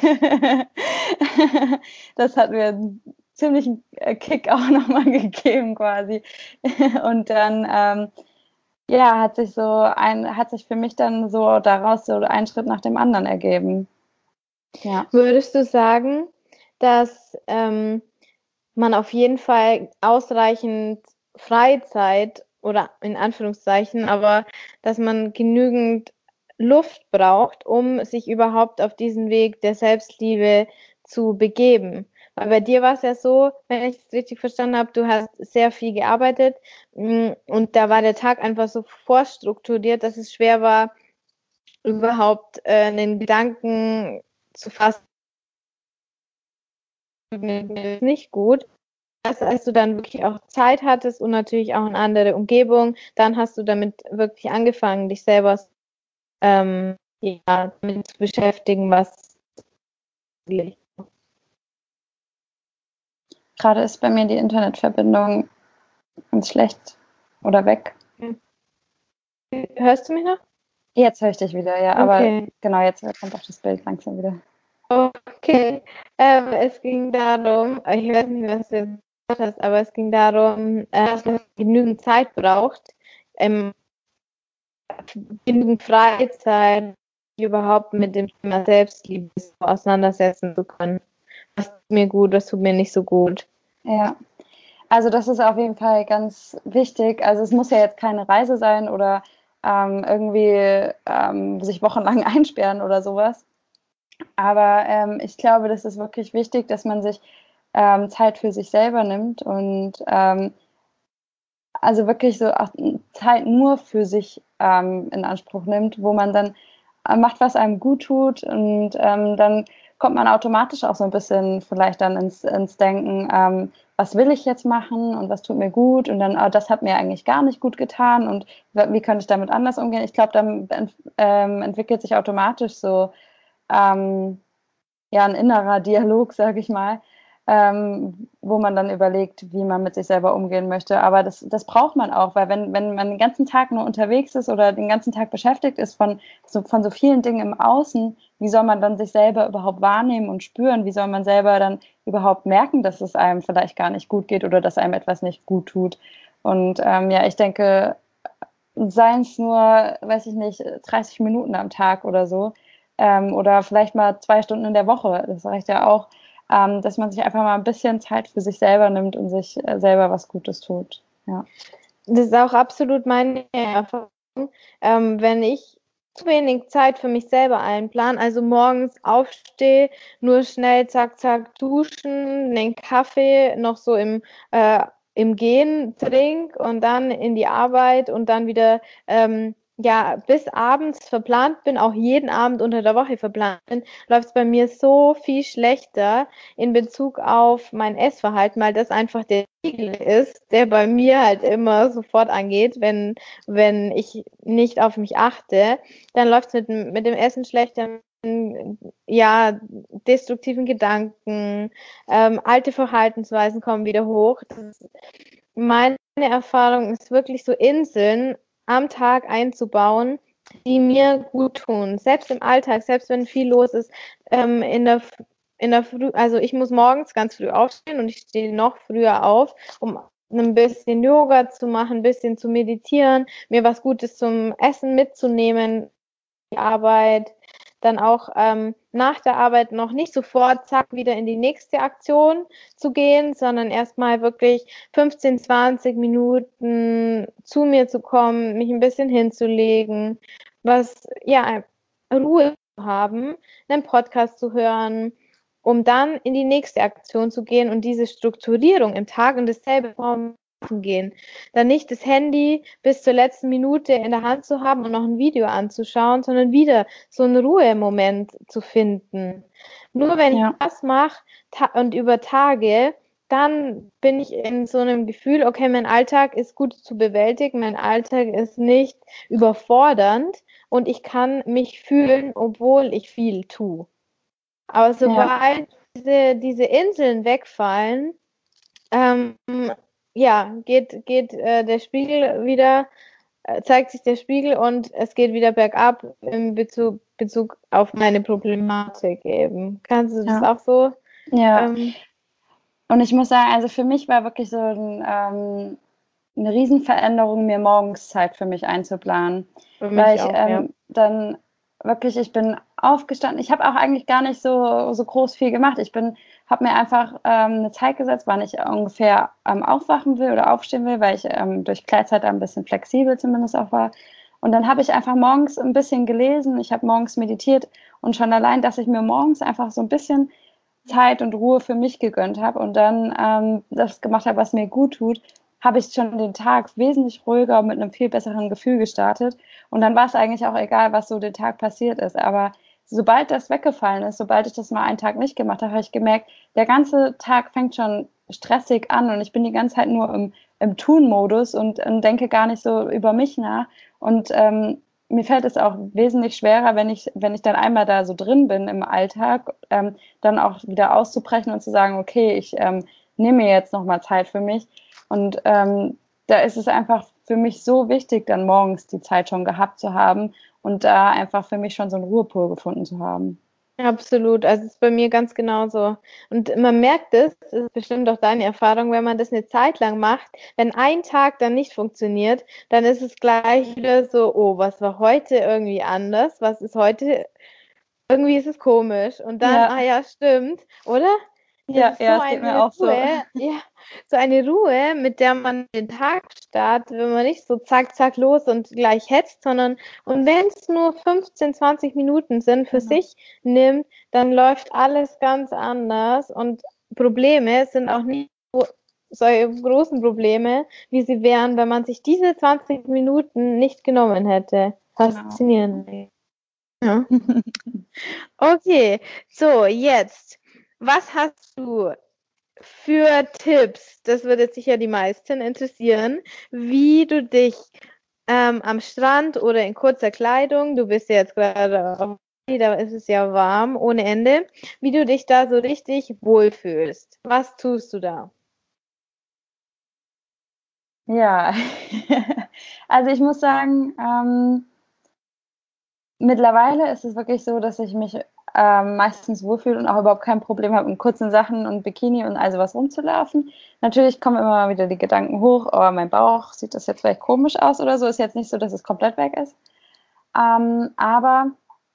Das hat mir einen ziemlichen Kick auch nochmal gegeben quasi. Und dann ja, hat sich für mich dann so daraus so ein Schritt nach dem anderen ergeben. Ja. Würdest du sagen, dass man auf jeden Fall ausreichend Freizeit oder in Anführungszeichen, aber dass man genügend Luft braucht, um sich überhaupt auf diesen Weg der Selbstliebe zu begeben? Weil bei dir war es ja so, wenn ich es richtig verstanden habe, du hast sehr viel gearbeitet und da war der Tag einfach so vorstrukturiert, dass es schwer war, überhaupt einen Gedanken zu fassen, mir ist nicht gut. Erst als du dann wirklich auch Zeit hattest und natürlich auch eine andere Umgebung, dann hast du damit wirklich angefangen, dich selber ja, damit zu beschäftigen, was Gerade ist bei mir die Internetverbindung ganz schlecht oder weg. Hörst du mich noch? Jetzt höre ich dich wieder, ja, Okay. aber genau, jetzt kommt auch das Bild langsam wieder. Okay, es ging darum, ich weiß nicht, was du gesagt hast, aber es ging darum, dass man genügend Zeit braucht, genügend Freizeit, überhaupt mit dem Thema Selbstliebe auseinandersetzen zu können. Was tut mir gut, was tut mir nicht so gut. Ja, also das ist auf jeden Fall ganz wichtig. Also es muss ja jetzt keine Reise sein oder irgendwie sich wochenlang einsperren oder sowas. Aber ich glaube, das ist wirklich wichtig, dass man sich Zeit für sich selber nimmt und also wirklich so auch Zeit nur für sich in Anspruch nimmt, wo man dann macht, was einem gut tut und dann kommt man automatisch auch so ein bisschen vielleicht dann ins Denken, was will ich jetzt machen und was tut mir gut und dann, das hat mir eigentlich gar nicht gut getan und wie könnte ich damit anders umgehen? Ich glaube, dann entwickelt sich automatisch so ja, ein innerer Dialog, sage ich mal, wo man dann überlegt, wie man mit sich selber umgehen möchte. Aber das braucht man auch, weil wenn man den ganzen Tag nur unterwegs ist oder den ganzen Tag beschäftigt ist von so vielen Dingen im Außen, wie soll man dann sich selber überhaupt wahrnehmen und spüren? Wie soll man selber dann überhaupt merken, dass es einem vielleicht gar nicht gut geht oder dass einem etwas nicht gut tut? Und ja, ich denke, seien es nur, weiß ich nicht, 30 Minuten am Tag oder so, oder vielleicht mal 2 Stunden in der Woche, das reicht ja auch, dass man sich einfach mal ein bisschen Zeit für sich selber nimmt und sich selber was Gutes tut. Ja. Das ist auch absolut meine Erfahrung. Wenn ich zu wenig Zeit für mich selber einplan, also morgens aufstehe, nur schnell zack, zack duschen, den Kaffee noch so im Gehen trink und dann in die Arbeit und dann wieder ja, bis abends verplant bin, auch jeden Abend unter der Woche verplant bin, läuft es bei mir so viel schlechter in Bezug auf mein Essverhalten, weil das einfach der Spiegel ist, der bei mir halt immer sofort angeht, wenn ich nicht auf mich achte, dann läuft es mit dem Essen schlechter, ja, destruktiven Gedanken, alte Verhaltensweisen kommen wieder hoch. Meine Erfahrung ist wirklich so Inseln am Tag einzubauen, die mir gut tun. Selbst im Alltag, selbst wenn viel los ist, in der Früh, also ich muss morgens ganz früh aufstehen und ich stehe noch früher auf, um ein bisschen Yoga zu machen, ein bisschen zu meditieren, mir was Gutes zum Essen mitzunehmen, die Arbeit, dann auch nach der Arbeit noch nicht sofort zack wieder in die nächste Aktion zu gehen, sondern erstmal wirklich 15, 20 Minuten zu mir zu kommen, mich ein bisschen hinzulegen, was ja Ruhe zu haben, einen Podcast zu hören, um dann in die nächste Aktion zu gehen und diese Strukturierung im Tag und dasselbe gehen. Dann nicht das Handy bis zur letzten Minute in der Hand zu haben und noch ein Video anzuschauen, sondern wieder so einen Ruhemoment zu finden. Nur wenn ich das mache und über Tage, dann bin ich in so einem Gefühl, okay, mein Alltag ist gut zu bewältigen, mein Alltag ist nicht überfordernd und ich kann mich fühlen, obwohl ich viel tue. Aber sobald diese Inseln wegfallen, ja, geht der Spiegel wieder, zeigt sich der Spiegel und es geht wieder bergab in Bezug auf meine Problematik eben. Kannst du das auch so? Ja. Und ich muss sagen, also für mich war wirklich so eine Riesenveränderung, mir morgens Zeit für mich einzuplanen. Für mich Weil ich auch, ja. dann wirklich, ich bin aufgestanden. Ich habe auch eigentlich gar nicht so groß viel gemacht. Habe mir einfach eine Zeit gesetzt, wann ich ungefähr aufwachen will oder aufstehen will, weil ich durch Gleitzeit ein bisschen flexibel zumindest auch war. Und dann habe ich einfach morgens ein bisschen gelesen. Ich habe morgens meditiert und schon allein, dass ich mir morgens einfach so ein bisschen Zeit und Ruhe für mich gegönnt habe und dann das gemacht habe, was mir gut tut, habe ich schon den Tag wesentlich ruhiger und mit einem viel besseren Gefühl gestartet. Und dann war es eigentlich auch egal, was so den Tag passiert ist. Aber sobald das weggefallen ist, sobald ich das mal einen Tag nicht gemacht habe, habe ich gemerkt, der ganze Tag fängt schon stressig an und ich bin die ganze Zeit nur im Tun-Modus und denke gar nicht so über mich nach. Und mir fällt es auch wesentlich schwerer, wenn ich dann einmal da so drin bin im Alltag, dann auch wieder auszubrechen und zu sagen, okay, ich nehme mir jetzt nochmal Zeit für mich. Und da ist es einfach für mich so wichtig, dann morgens die Zeit schon gehabt zu haben und da einfach für mich schon so einen Ruhepol gefunden zu haben. Absolut, also es ist bei mir ganz genauso. Und man merkt es, das ist bestimmt auch deine Erfahrung, wenn man das eine Zeit lang macht, wenn ein Tag dann nicht funktioniert, dann ist es gleich wieder so, oh, was war heute irgendwie anders? Was ist heute? Irgendwie ist es komisch. Und dann, Ja, ah ja, stimmt, oder? Das ja, ist so ja, es geht mir eine auch so. Ruhe, ja, so eine Ruhe, mit der man den Tag startet, wenn man nicht so zack, zack los und gleich hetzt, sondern und wenn es nur 15, 20 Minuten sind, für Genau. sich nimmt, dann läuft alles ganz anders und Probleme sind auch nicht so solche großen Probleme, wie sie wären, wenn man sich diese 20 Minuten nicht genommen hätte. Genau. Faszinierend. Ja. Okay, so jetzt, was hast du für Tipps? Das würde jetzt sicher die meisten interessieren, wie du dich am Strand oder in kurzer Kleidung, du bist ja jetzt gerade auf Bali, da ist es ja warm ohne Ende, wie du dich da so richtig wohlfühlst. Was tust du da? Ja, also ich muss sagen, mittlerweile ist es wirklich so, dass ich mich meistens wohlfühle und auch überhaupt kein Problem habe, in kurzen Sachen und Bikini und all sowas rumzulaufen. Natürlich kommen immer mal wieder die Gedanken hoch, oh, mein Bauch, sieht das jetzt vielleicht komisch aus oder so. Ist jetzt nicht so, dass es komplett weg ist. Aber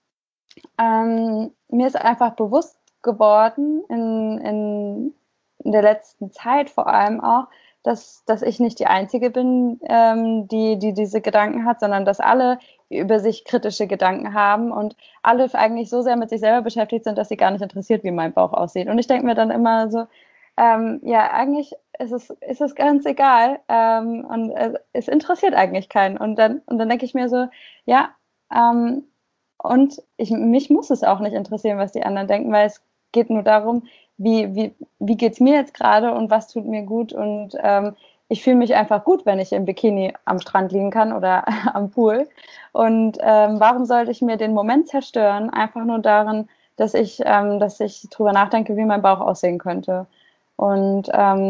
mir ist einfach bewusst geworden in der letzten Zeit vor allem auch, dass ich nicht die Einzige bin, die diese Gedanken hat, sondern dass alle über sich kritische Gedanken haben und alle eigentlich so sehr mit sich selber beschäftigt sind, dass sie gar nicht interessiert, wie mein Bauch aussieht. Und ich denke mir dann immer so, ja, eigentlich ist es ganz egal und es interessiert eigentlich keinen. Und dann denke ich mir so, ja, ähm, mich muss es auch nicht interessieren, was die anderen denken, weil es geht nur darum, wie geht es mir jetzt gerade und was tut mir gut. Und ich fühle mich einfach gut, wenn ich im Bikini am Strand liegen kann oder am Pool. Und warum sollte ich mir den Moment zerstören, einfach nur darin, dass ich drüber nachdenke, wie mein Bauch aussehen könnte. Und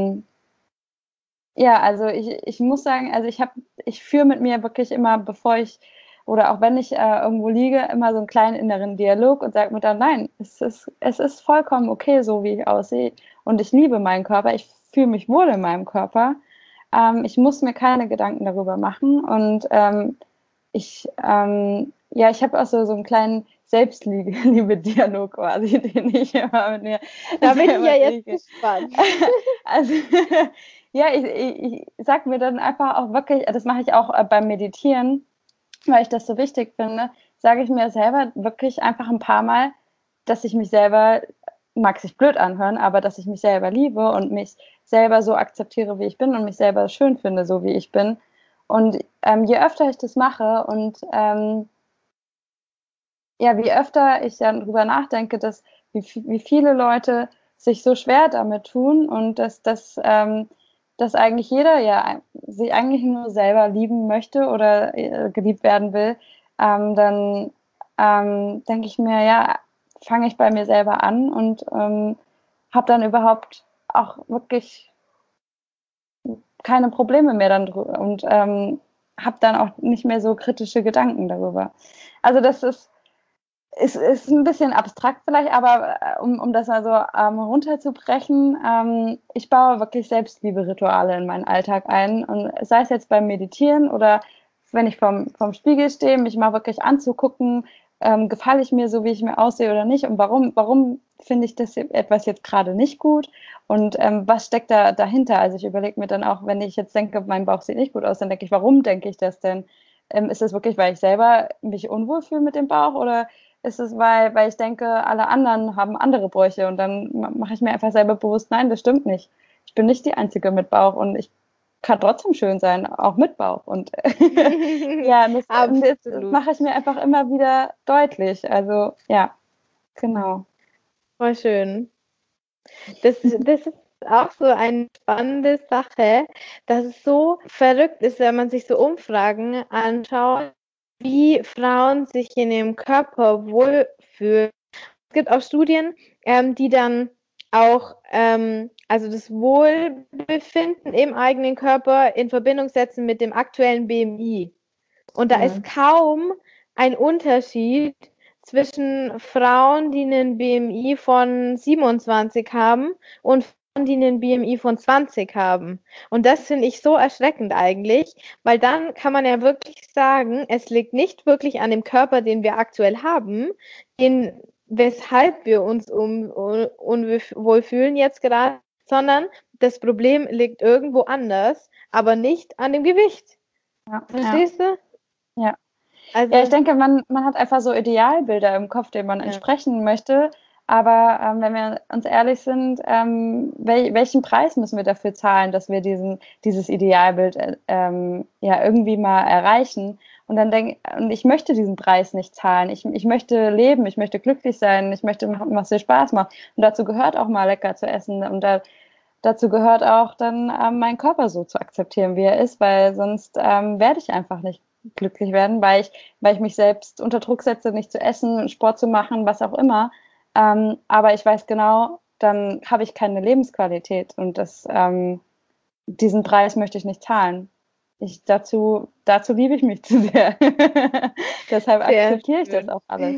ja, also ich muss sagen, ich führe mit mir wirklich immer, bevor ich oder auch wenn ich irgendwo liege, immer so einen kleinen inneren Dialog und sage mir dann, nein, es ist vollkommen okay, so wie ich aussehe. Und ich liebe meinen Körper, ich fühle mich wohl in meinem Körper. Ich muss mir keine Gedanken darüber machen. Und ja, ich habe auch so einen kleinen Selbstliebe-Dialog quasi, den ich immer mit mir Da bin ich ja selber jetzt kriege. gespannt. Also, ja, ich sage mir dann einfach auch wirklich, das mache ich auch beim Meditieren, weil ich das so wichtig finde, sage ich mir selber wirklich einfach ein paar Mal, dass ich mich selber, mag sich blöd anhören, aber dass ich mich selber liebe und mich selber so akzeptiere, wie ich bin und mich selber schön finde, so wie ich bin. Und je öfter ich das mache und ja, wie öfter ich dann drüber nachdenke, wie viele Leute sich so schwer damit tun und dass eigentlich jeder ja sich eigentlich nur selber lieben möchte oder geliebt werden will, dann denke ich mir, ja, fange ich bei mir selber an und habe dann überhaupt auch wirklich keine Probleme mehr dann und habe dann auch nicht mehr so kritische Gedanken darüber. Also das ist ein bisschen abstrakt vielleicht, aber um das mal so runterzubrechen, ich baue wirklich Selbstliebe-Rituale in meinen Alltag ein. Und sei es jetzt beim Meditieren oder wenn ich vorm Spiegel stehe, mich mal wirklich anzugucken, gefalle ich mir so, wie ich mir aussehe oder nicht und warum finde ich das etwas jetzt gerade nicht gut und was steckt da dahinter? Also ich überlege mir dann auch, wenn ich jetzt denke, mein Bauch sieht nicht gut aus, dann denke ich, warum denke ich das denn? Ist es wirklich, weil ich selber mich unwohl fühle mit dem Bauch oder ist es, weil ich denke, alle anderen haben andere Bräuche und dann mache ich mir einfach selber bewusst, nein, das stimmt nicht. Ich bin nicht die Einzige mit Bauch und ich kann trotzdem schön sein, auch mit Bauch. Und ja, das Absolut. mache ich mir einfach immer wieder deutlich. Also ja, genau. Voll schön. Das ist auch so eine spannende Sache, dass es so verrückt ist, wenn man sich so Umfragen anschaut, wie Frauen sich in ihrem Körper wohlfühlen. Es gibt auch Studien, die dann auch also das Wohlbefinden im eigenen Körper in Verbindung setzen mit dem aktuellen BMI. Und da ist kaum ein Unterschied zwischen Frauen, die einen BMI von 27 haben und Frauen, die einen BMI von 20 haben. Und das finde ich so erschreckend eigentlich, weil dann kann man ja wirklich sagen, es liegt nicht wirklich an dem Körper, den wir aktuell haben, weshalb wir uns unwohl fühlen jetzt gerade, sondern das Problem liegt irgendwo anders, aber nicht an dem Gewicht. Ja, Verstehst du? ja. Also, Ja, ich denke, man hat einfach so Idealbilder im Kopf, denen man entsprechen möchte. Aber wenn wir uns ehrlich sind, welchen Preis müssen wir dafür zahlen, dass wir dieses Idealbild ja irgendwie mal erreichen? Und und ich möchte diesen Preis nicht zahlen. Ich möchte leben, ich möchte glücklich sein, ich möchte machen, was dir Spaß macht. Und dazu gehört auch mal lecker zu essen. Und dazu gehört auch dann meinen Körper so zu akzeptieren, wie er ist, weil sonst werde ich einfach nicht glücklich werden, weil ich mich selbst unter Druck setze, nicht zu essen, Sport zu machen, was auch immer. Aber ich weiß genau, dann habe ich keine Lebensqualität und diesen Preis möchte ich nicht zahlen. Dazu liebe ich mich zu sehr. Deshalb akzeptiere ich das auch alles.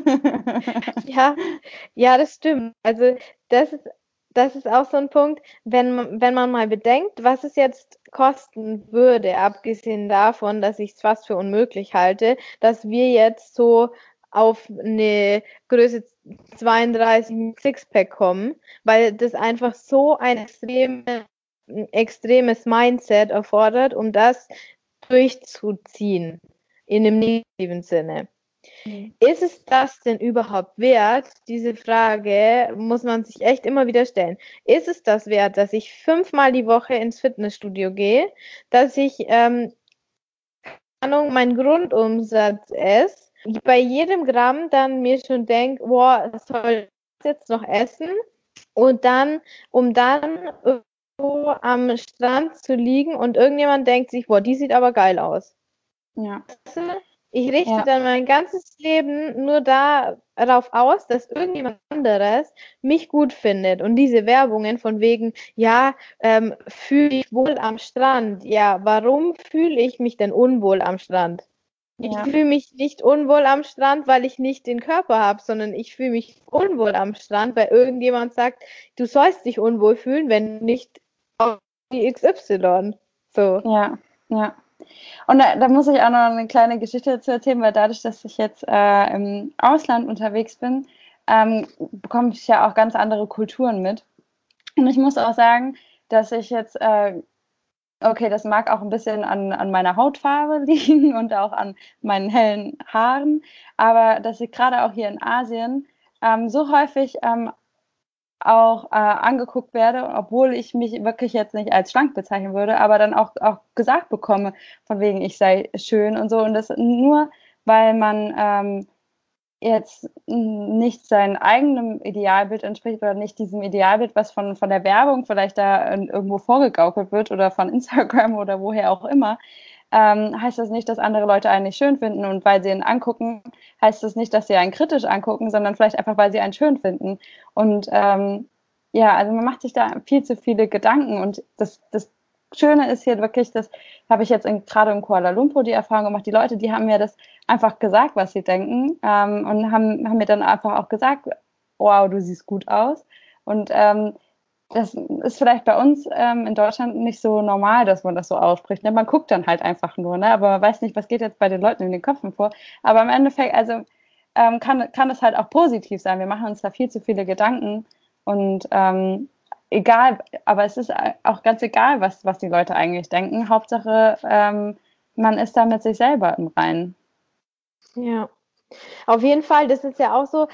ja, das stimmt. Also das ist auch so ein Punkt, wenn man mal bedenkt, was es jetzt kosten würde, abgesehen davon, dass ich es fast für unmöglich halte, dass wir jetzt so auf eine Größe 32 mit Sixpack kommen, weil das einfach so ein extremes Mindset erfordert, um das durchzuziehen, in dem negativen Sinne. Ist es das denn überhaupt wert? Diese Frage muss man sich echt immer wieder stellen. Ist es das wert, dass ich 5-mal die Woche ins Fitnessstudio gehe, dass ich mein Grundumsatz ist, bei jedem Gramm dann mir schon denke, boah, das soll ich jetzt noch essen und dann, um dann irgendwo am Strand zu liegen und irgendjemand denkt sich, boah, die sieht aber geil aus. Ja. Ich richte dann mein ganzes Leben nur darauf aus, dass irgendjemand anderes mich gut findet. Und diese Werbungen von wegen, ja, fühle ich wohl am Strand. Ja, warum fühle ich mich denn unwohl am Strand? Ich fühle mich nicht unwohl am Strand, weil ich nicht den Körper habe, sondern ich fühle mich unwohl am Strand, weil irgendjemand sagt, du sollst dich unwohl fühlen, wenn nicht auf die XY. So. Ja, ja. Und da muss ich auch noch eine kleine Geschichte dazu erzählen, weil dadurch, dass ich jetzt im Ausland unterwegs bin, bekomme ich ja auch ganz andere Kulturen mit. Und ich muss auch sagen, dass ich jetzt, okay, das mag auch ein bisschen an meiner Hautfarbe liegen und auch an meinen hellen Haaren, aber dass ich gerade auch hier in Asien so häufig auch angeguckt werde, obwohl ich mich wirklich jetzt nicht als schlank bezeichnen würde, aber dann auch gesagt bekomme, von wegen ich sei schön und so. Und das nur, weil man jetzt nicht seinem eigenen Idealbild entspricht oder nicht diesem Idealbild, was von der Werbung vielleicht da irgendwo vorgegaukelt wird oder von Instagram oder woher auch immer, heißt das nicht, dass andere Leute einen nicht schön finden. Und weil sie ihn angucken, heißt das nicht, dass sie einen kritisch angucken, sondern vielleicht einfach, weil sie einen schön finden. Und ja, also man macht sich da viel zu viele Gedanken. Und das Schöne ist hier wirklich, das habe ich jetzt gerade in Kuala Lumpur die Erfahrung gemacht, die Leute, die haben mir das einfach gesagt, was sie denken und haben mir dann einfach auch gesagt, wow, du siehst gut aus. Und das ist vielleicht bei uns in Deutschland nicht so normal, dass man das so ausspricht. Ne? Man guckt dann halt einfach nur, ne? Aber man weiß nicht, was geht jetzt bei den Leuten in den Köpfen vor. Aber im Endeffekt, also kann es halt auch positiv sein. Wir machen uns da viel zu viele Gedanken und egal, aber es ist auch ganz egal, was die Leute eigentlich denken. Hauptsache, man ist da mit sich selber im Reinen. Ja, auf jeden Fall, das ist ja auch so,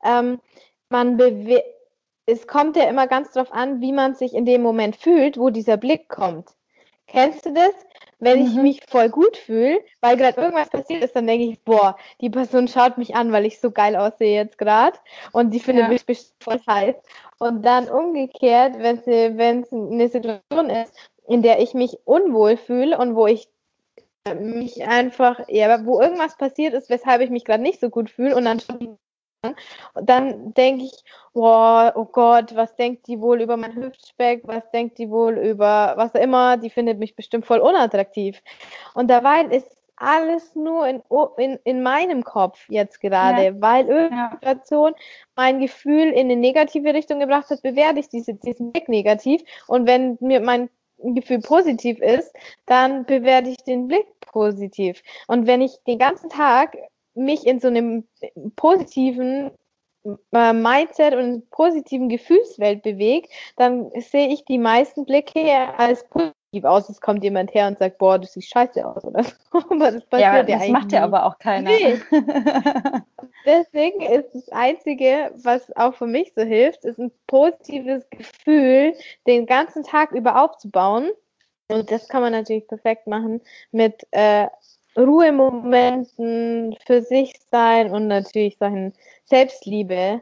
es kommt ja immer ganz drauf an, wie man sich in dem Moment fühlt, wo dieser Blick kommt. Kennst du das? Wenn ich mich voll gut fühle, weil gerade irgendwas passiert ist, dann denke ich, boah, die Person schaut mich an, weil ich so geil aussehe jetzt gerade und die findet mich bestimmt voll heiß. Und dann umgekehrt, wenn es eine Situation ist, in der ich mich unwohl fühle und wo ich mich einfach, ja, wo irgendwas passiert ist, weshalb ich mich gerade nicht so gut fühle und dann denke ich, boah, oh Gott, was denkt die wohl über mein Hüftspeck, was denkt die wohl über was auch immer, die findet mich bestimmt voll unattraktiv. Und dabei ist alles nur in meinem Kopf jetzt gerade, weil irgendeine Situation mein Gefühl in eine negative Richtung gebracht hat, bewerte ich diesen Blick negativ. Und wenn mir mein Gefühl positiv ist, dann bewerte ich den Blick positiv. Und wenn ich den ganzen Tag mich in so einem positiven Mindset und positiven Gefühlswelt bewege, dann sehe ich die meisten Blicke als positiv aus. Es kommt jemand her und sagt, boah, du siehst scheiße aus, oder so. Aber das passiert das macht ja aber auch keiner. Nee. Deswegen ist das Einzige, was auch für mich so hilft, ist ein positives Gefühl, den ganzen Tag über aufzubauen. Und das kann man natürlich perfekt machen mit Ruhemomenten, für sich sein und natürlich solchen Selbstliebe,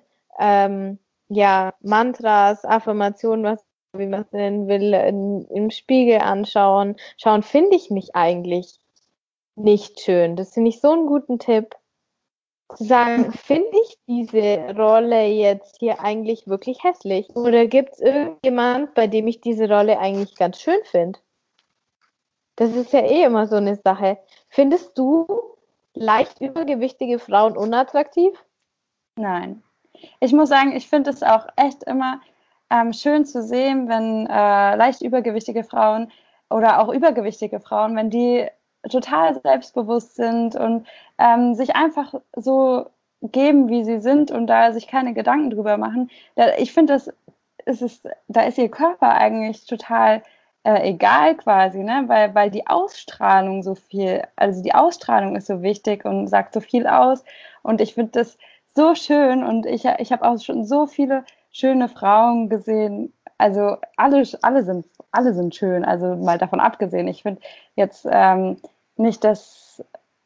Mantras, Affirmationen, wie man es nennen will, im Spiegel anschauen. Schauen, finde ich mich eigentlich nicht schön. Das finde ich so einen guten Tipp. Zu sagen, finde ich diese Rolle jetzt hier eigentlich wirklich hässlich? Oder gibt es irgendjemand, bei dem ich diese Rolle eigentlich ganz schön finde? Das ist ja eh immer so eine Sache. Findest du leicht übergewichtige Frauen unattraktiv? Nein. Ich muss sagen, ich finde es auch echt immer schön zu sehen, wenn leicht übergewichtige Frauen oder auch übergewichtige Frauen, wenn die total selbstbewusst sind und sich einfach so geben, wie sie sind und da sich keine Gedanken drüber machen. Ich finde, da ist ihr Körper eigentlich total egal quasi, ne? Weil die Ausstrahlung so viel, also die Ausstrahlung ist so wichtig und sagt so viel aus. Und ich finde das so schön und ich habe auch schon so viele schöne Frauen gesehen. Also alle sind schön, also mal davon abgesehen. Ich finde jetzt nicht, dass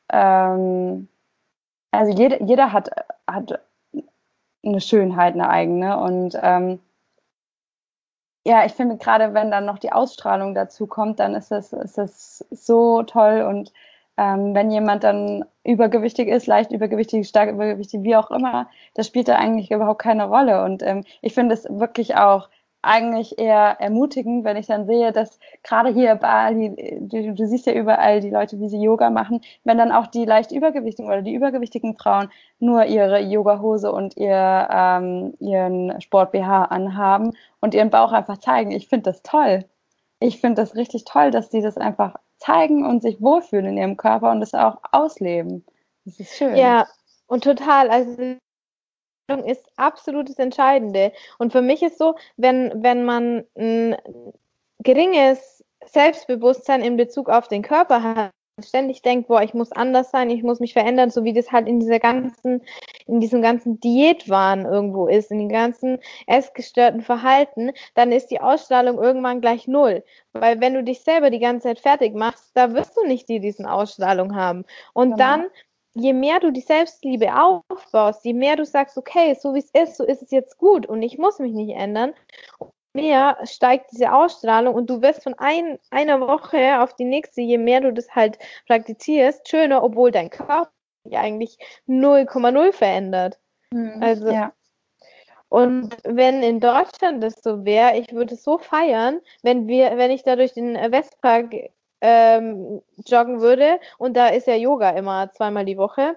also jeder hat eine Schönheit, eine eigene. Und ich finde gerade, wenn dann noch die Ausstrahlung dazu kommt, dann ist das so toll. Und wenn jemand dann übergewichtig ist, leicht übergewichtig, stark übergewichtig, wie auch immer, das spielt da eigentlich überhaupt keine Rolle. Und ich finde es wirklich auch eigentlich eher ermutigend, wenn ich dann sehe, dass gerade hier bei Bali, du siehst ja überall die Leute, wie sie Yoga machen, wenn dann auch die leicht übergewichtigen oder die übergewichtigen Frauen nur ihre Yogahose und ihren Sport-BH anhaben und ihren Bauch einfach zeigen. Ich finde das toll. Ich finde das richtig toll, dass die das einfach zeigen und sich wohlfühlen in ihrem Körper und das auch ausleben. Das ist schön. Ja, und total. Also ist absolut das Entscheidende. Und für mich ist so, wenn man ein geringes Selbstbewusstsein in Bezug auf den Körper hat, ständig denkt, boah, ich muss anders sein, ich muss mich verändern, so wie das halt in diesem ganzen Diätwahn irgendwo ist, in dem ganzen essgestörten Verhalten, dann ist die Ausstrahlung irgendwann gleich null. Weil wenn du dich selber die ganze Zeit fertig machst, da wirst du nicht diesen Ausstrahlung haben. Und dann, je mehr du die Selbstliebe aufbaust, je mehr du sagst, okay, so wie es ist, so ist es jetzt gut und ich muss mich nicht ändern, mehr steigt diese Ausstrahlung und du wirst von einer Woche auf die nächste, je mehr du das halt praktizierst, schöner, obwohl dein Körper sich eigentlich 0,0 verändert. Also, und wenn in Deutschland das so wäre, ich würde es so feiern, wenn ich da durch den Westpark joggen würde und da ist ja Yoga immer zweimal die Woche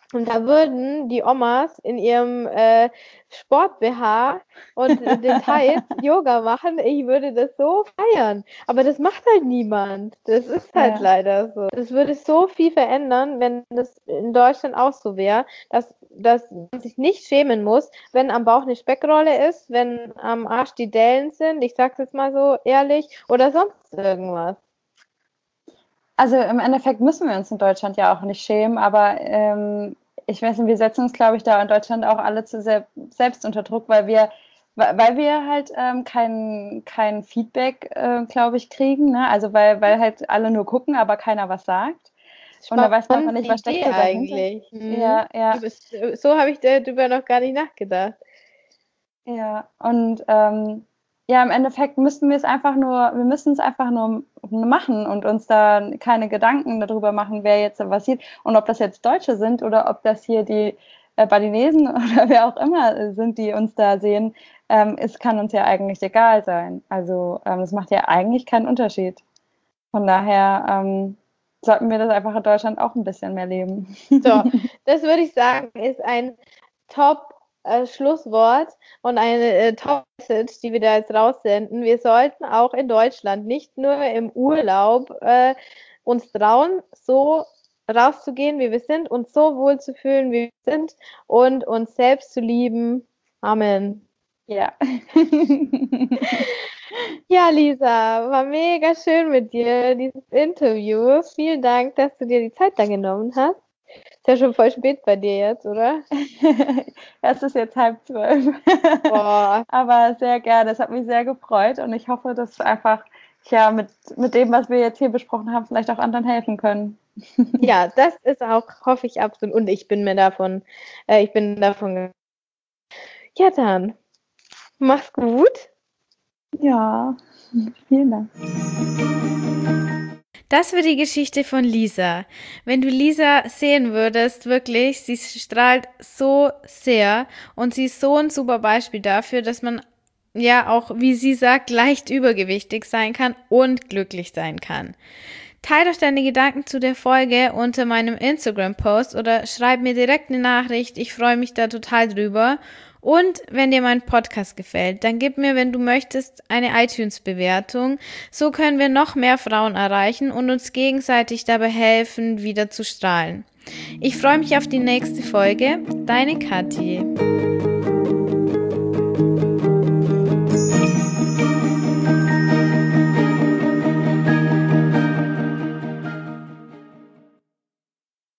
Und da würden die Omas in ihrem Sport-BH und Details Yoga machen. Ich würde das so feiern. Aber das macht halt niemand. Das ist halt leider so. Das würde so viel verändern, wenn das in Deutschland auch so wäre, dass man sich nicht schämen muss, wenn am Bauch eine Speckrolle ist, wenn am Arsch die Dellen sind, ich sag's jetzt mal so ehrlich, oder sonst irgendwas. Also im Endeffekt müssen wir uns in Deutschland ja auch nicht schämen, aber ich weiß nicht, wir setzen uns, glaube ich, da in Deutschland auch alle zu selbst unter Druck, weil wir halt kein Feedback, glaube ich, kriegen. Ne? Also weil halt alle nur gucken, aber keiner was sagt. Und da weiß man einfach nicht, was steckt da dahinter. Eigentlich. Ja. So habe ich darüber noch gar nicht nachgedacht. Ja, und im Endeffekt müssen wir müssen es einfach nur machen und uns da keine Gedanken darüber machen, wer jetzt was sieht und ob das jetzt Deutsche sind oder ob das hier die Balinesen oder wer auch immer sind, die uns da sehen. Es kann uns ja eigentlich egal sein. Also es macht ja eigentlich keinen Unterschied. Von daher sollten wir das einfach in Deutschland auch ein bisschen mehr leben. So, das würde ich sagen, ist ein Top-Schlusswort und eine Top-Message, die wir da jetzt raussenden. Wir sollten auch in Deutschland nicht nur im Urlaub uns trauen, so rauszugehen, wie wir sind, uns so wohl zu fühlen, wie wir sind und uns selbst zu lieben. Amen. Ja. Ja, Lisa, war mega schön mit dir, dieses Interview. Vielen Dank, dass du dir die Zeit da genommen hast. Ist ja schon voll spät bei dir jetzt, oder? Es ist jetzt 11:30. Boah. Aber sehr gerne. Es hat mich sehr gefreut und ich hoffe, dass einfach mit dem, was wir jetzt hier besprochen haben, vielleicht auch anderen helfen können. Ja, das ist auch, hoffe ich absolut. Und ich bin davon. Ja, dann. Mach's gut. Ja, vielen Dank. Das war die Geschichte von Lisa. Wenn du Lisa sehen würdest, wirklich, sie strahlt so sehr und sie ist so ein super Beispiel dafür, dass man ja auch, wie sie sagt, leicht übergewichtig sein kann und glücklich sein kann. Teil doch deine Gedanken zu der Folge unter meinem Instagram-Post oder schreib mir direkt eine Nachricht. Ich freue mich da total drüber. Und wenn dir mein Podcast gefällt, dann gib mir, wenn du möchtest, eine iTunes-Bewertung. So können wir noch mehr Frauen erreichen und uns gegenseitig dabei helfen, wieder zu strahlen. Ich freue mich auf die nächste Folge. Deine Kathi.